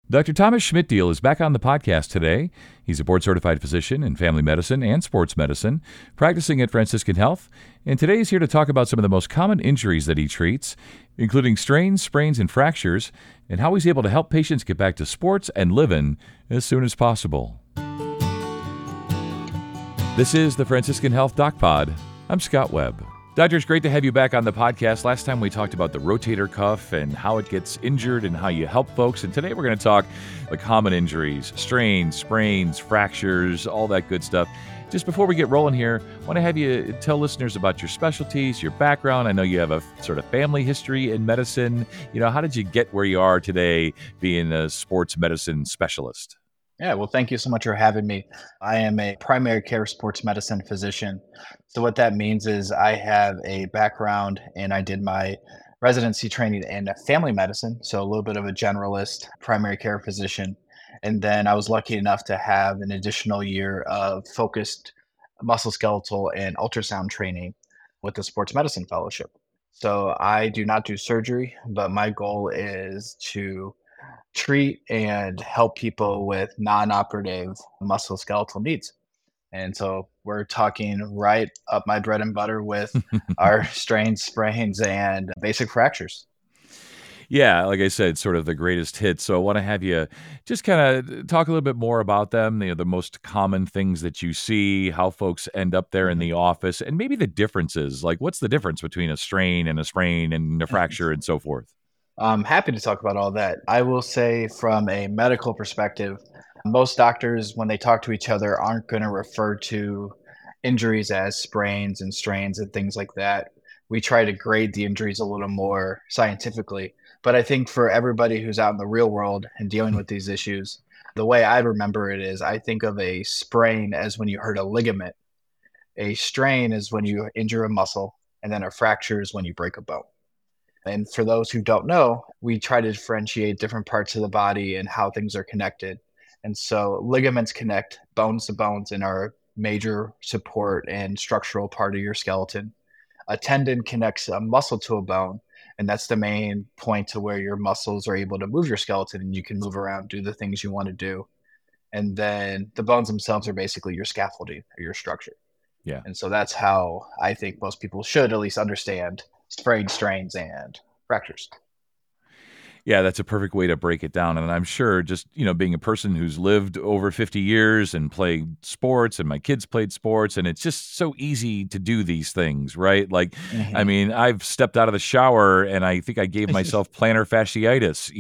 Dr. Thomas Schmidtdeal is back on the podcast today. He's a board-certified physician in family medicine and sports medicine, practicing at Franciscan Health, and today he's here to talk about some of the most common injuries that he treats, including strains, sprains, and fractures, and how he's able to help patients get back to sports and living as soon as possible. This is the Franciscan Health Doc Pod. I'm Scott Webb. Doctor, it's great to have you back on the podcast. Last time we talked about the rotator cuff and how it gets injured and how you help folks. And today we're going to talk the common injuries, strains, sprains, fractures, all that good stuff. Just before we get rolling here, I want to have you tell listeners about your specialties, your background. I know you have a sort of family history in medicine. How did you get where you are today being a sports medicine specialist? Yeah, well, thank you so much for having me. I am a primary care sports medicine physician. So what that means is I have a background and I did my residency training in family medicine, so a little bit of a generalist primary care physician. And then I was lucky enough to have an additional year of focused musculoskeletal and ultrasound training with the sports medicine fellowship. So I do not do surgery, but my goal is to treat and help people with non-operative musculoskeletal needs. And so we're talking right up my bread and butter with our strains, sprains, and basic fractures. Yeah, like I said, sort of the greatest hits. So I want to have you just kind of talk a little bit more about them, the most common things that you see, how folks end up there in the office, and maybe the differences. Like, what's the difference between a strain and a sprain and a fracture and so forth? I'm happy to talk about all that. I will say, from a medical perspective, most doctors, when they talk to each other, aren't going to refer to injuries as sprains and strains and things like that. We try to grade the injuries a little more scientifically. But I think for everybody who's out in the real world and dealing with these issues, the way I remember it is I think of a sprain as when you hurt a ligament. A strain is when you injure a muscle, and then a fracture is when you break a bone. And for those who don't know, we try to differentiate different parts of the body and how things are connected. And so ligaments connect bones to bones and are major support and structural part of your skeleton. A tendon connects a muscle to a bone, and that's the main point to where your muscles are able to move your skeleton and you can move around, do the things you want to do. And then the bones themselves are basically your scaffolding or your structure. Yeah. And so that's how I think most people should at least understand sprains, strains, and fractures. Yeah, that's a perfect way to break it down. And I'm sure just, being a person who's lived over 50 years and played sports and my kids played sports, and it's just so easy to do these things, right? Like, I mean, I've stepped out of the shower and I think I gave myself plantar fasciitis,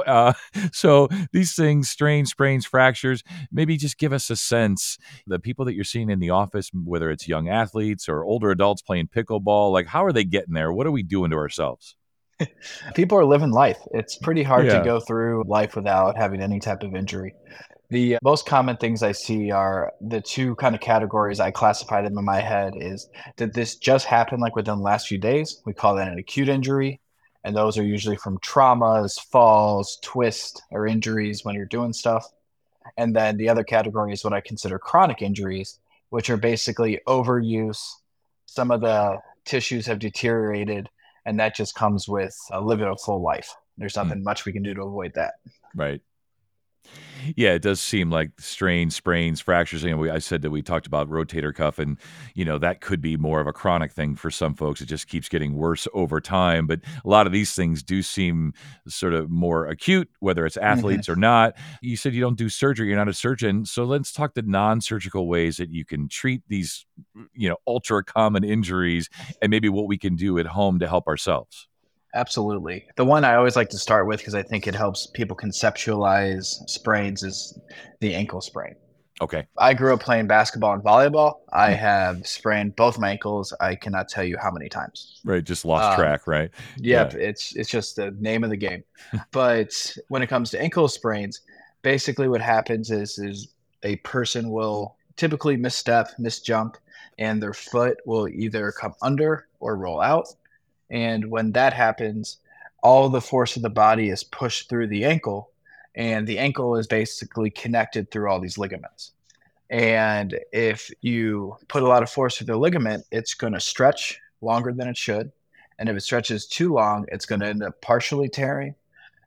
So these things, strains, sprains, fractures, maybe just give us a sense, the people that you're seeing in the office, whether it's young athletes or older adults playing pickleball, like how are they getting there? What are we doing to ourselves? People are living life. It's pretty hard to Yeah. go through life without having any type of injury. The most common things I see are the two kind of categories I classified them in my head is, did this just happen like within the last few days? We call that an acute injury. And those are usually from traumas, falls, twists, or injuries when you're doing stuff. And then the other category is what I consider chronic injuries, which are basically overuse. Some of the tissues have deteriorated, and that just comes with living a full life. There's nothing much we can do to avoid that. Right. Yeah, it does seem like strains, sprains, fractures. I said that we talked about rotator cuff, and that could be more of a chronic thing for some folks. It just keeps getting worse over time. But a lot of these things do seem sort of more acute, whether it's athletes or not. You said you don't do surgery; you're not a surgeon. So let's talk the non-surgical ways that you can treat these, ultra common injuries, and maybe what we can do at home to help ourselves. Absolutely. The one I always like to start with, because I think it helps people conceptualize sprains, is the ankle sprain. Okay. I grew up playing basketball and volleyball. I have sprained both my ankles. I cannot tell you how many times. Right. Just lost track, right? Yep. Yeah. It's just the name of the game. But when it comes to ankle sprains, basically what happens is a person will typically misstep, misjump, and their foot will either come under or roll out. And when that happens, all the force of the body is pushed through the ankle, and the ankle is basically connected through all these ligaments. And if you put a lot of force through the ligament, it's going to stretch longer than it should. And if it stretches too long, it's going to end up partially tearing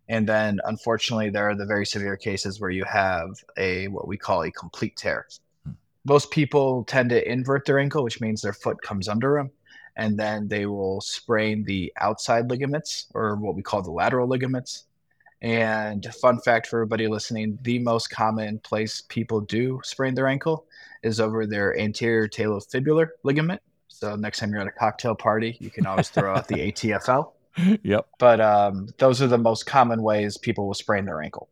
And then unfortunately, there are the very severe cases where you have a what we call a complete tear. Hmm. Most people tend to invert their ankle, which means their foot comes under them, and then they will sprain the outside ligaments or what we call the lateral ligaments. And fun fact for everybody listening, the most common place people do sprain their ankle is over their anterior talofibular ligament. So next time you're at a cocktail party, you can always throw out the ATFL. Yep. But those are the most common ways people will sprain their ankle.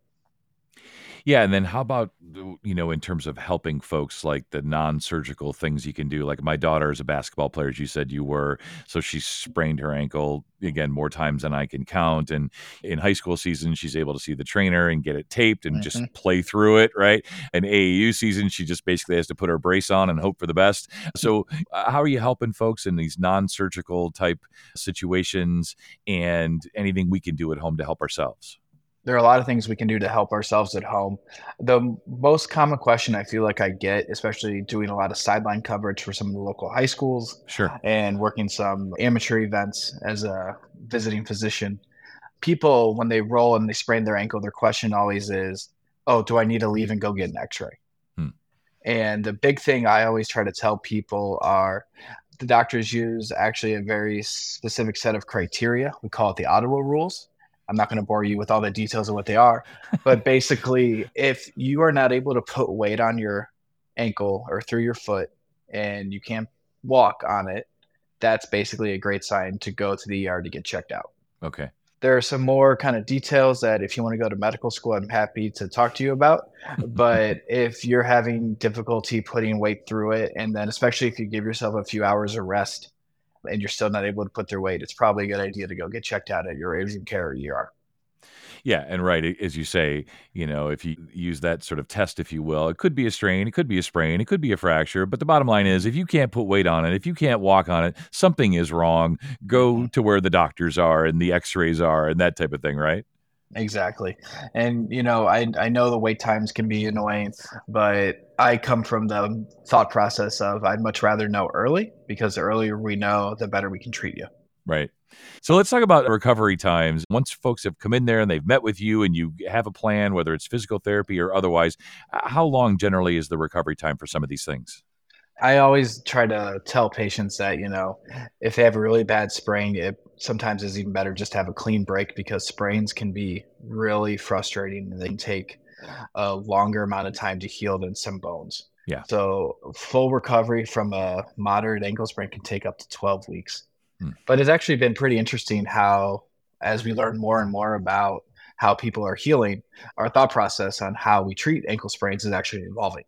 Yeah, and then how about, in terms of helping folks, like the non-surgical things you can do? Like my daughter is a basketball player, as you said you were, so she sprained her ankle again more times than I can count. And in high school season, she's able to see the trainer and get it taped and just Hmm. play through it, right? And AAU season, she just basically has to put her brace on and hope for the best. So, how are you helping folks in these non-surgical type situations, and anything we can do at home to help ourselves? There are a lot of things we can do to help ourselves at home. The most common question I feel like I get, especially doing a lot of sideline coverage for some of the local high schools Sure. and working some amateur events as a visiting physician, people, when they roll and they sprain their ankle, their question always is, oh, do I need to leave and go get an x-ray? Hmm. And the big thing I always try to tell people are the doctors use actually a very specific set of criteria. We call it the Ottawa rules. I'm not going to bore you with all the details of what they are, but basically, if you are not able to put weight on your ankle or through your foot and you can't walk on it, that's basically a great sign to go to the ER to get checked out. Okay. There are some more kind of details that if you want to go to medical school, I'm happy to talk to you about. But if you're having difficulty putting weight through it, and then especially if you give yourself a few hours of rest and you're still not able to put their weight, it's probably a good idea to go get checked out at your urgent care or ER. Yeah, and right, as you say, if you use that sort of test, if you will, it could be a strain, it could be a sprain, it could be a fracture. But the bottom line is, if you can't put weight on it, if you can't walk on it, something is wrong. Go Mhm. to where the doctors are and the X-rays are and that type of thing, right? Exactly. And I know the wait times can be annoying, but I come from the thought process of I'd much rather know early because the earlier we know, the better we can treat you. Right. So let's talk about recovery times. Once folks have come in there and they've met with you and you have a plan, whether it's physical therapy or otherwise, how long generally is the recovery time for some of these things? I always try to tell patients that, if they have a really bad sprain, it sometimes is even better just to have a clean break because sprains can be really frustrating and they can take a longer amount of time to heal than some bones. Yeah. So, full recovery from a moderate ankle sprain can take up to 12 weeks. Hmm. But it's actually been pretty interesting how, as we learn more and more about how people are healing, our thought process on how we treat ankle sprains is actually evolving.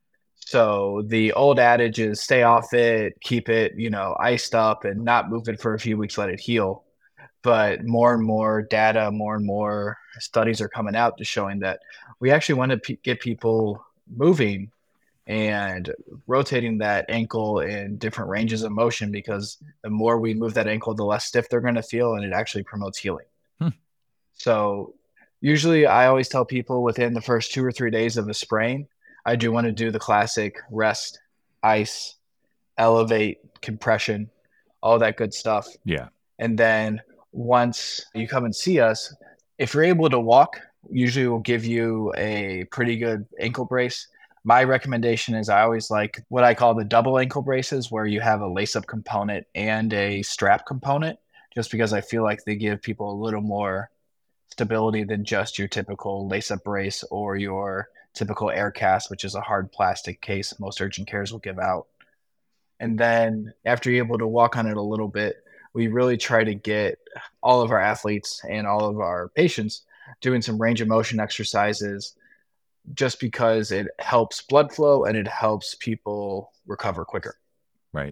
So the old adage is stay off it, keep it, iced up and not move it for a few weeks, let it heal. But more and more data, more and more studies are coming out to showing that we actually want to get people moving and rotating that ankle in different ranges of motion because the more we move that ankle, the less stiff they're going to feel, and it actually promotes healing. Hmm. So usually I always tell people within the first 2 or 3 days of a sprain, I do want to do the classic rest, ice, elevate, compression, all that good stuff. Yeah. And then once you come and see us, if you're able to walk, usually we'll give you a pretty good ankle brace. My recommendation is I always like what I call the double ankle braces, where you have a lace up component and a strap component, just because I feel like they give people a little more stability than just your typical lace up brace or your typical air cast, which is a hard plastic case most urgent cares will give out. And then after you're able to walk on it a little bit, we really try to get all of our athletes and all of our patients doing some range of motion exercises just because it helps blood flow and it helps people recover quicker. Right.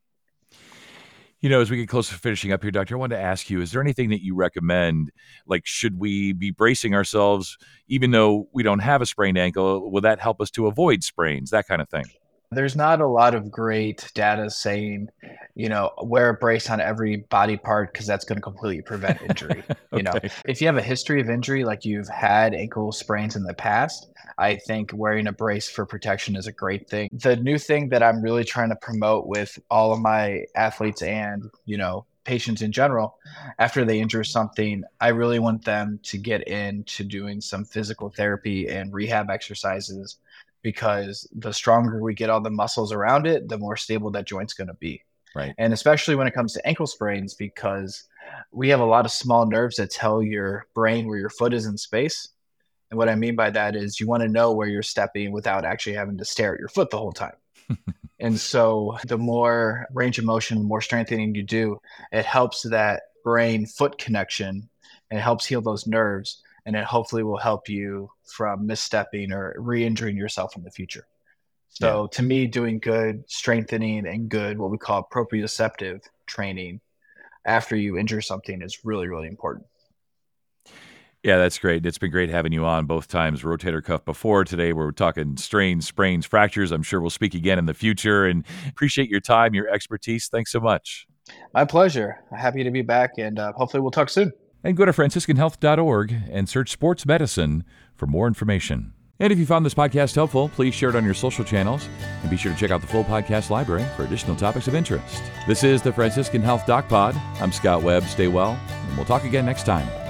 As we get close to finishing up here, Doctor, I wanted to ask you, is there anything that you recommend? Like, should we be bracing ourselves even though we don't have a sprained ankle? Will that help us to avoid sprains, that kind of thing? There's not a lot of great data saying, wear a brace on every body part because that's going to completely prevent injury. Okay. If you have a history of injury, like you've had ankle sprains in the past, I think wearing a brace for protection is a great thing. The new thing that I'm really trying to promote with all of my athletes and, patients in general, after they injure something, I really want them to get into doing some physical therapy and rehab exercises because the stronger we get all the muscles around it, the more stable that joint's going to be. Right. And especially when it comes to ankle sprains, because we have a lot of small nerves that tell your brain where your foot is in space. And what I mean by that is you want to know where you're stepping without actually having to stare at your foot the whole time. And so the more range of motion, the more strengthening you do, it helps that brain foot connection and it helps heal those nerves. And it hopefully will help you from misstepping or re injuring yourself in the future. Yeah. So to me, doing good strengthening and good, what we call proprioceptive training after you injure something is really, really important. Yeah, that's great. It's been great having you on both times. Rotator cuff before. Today we're talking strains, sprains, fractures. I'm sure we'll speak again in the future, and appreciate your time, your expertise. Thanks so much. My pleasure. Happy to be back, and hopefully we'll talk soon. And go to franciscanhealth.org and search sports medicine for more information. And if you found this podcast helpful, please share it on your social channels and be sure to check out the full podcast library for additional topics of interest. This is the Franciscan Health Doc Pod. I'm Scott Webb. Stay well, and we'll talk again next time.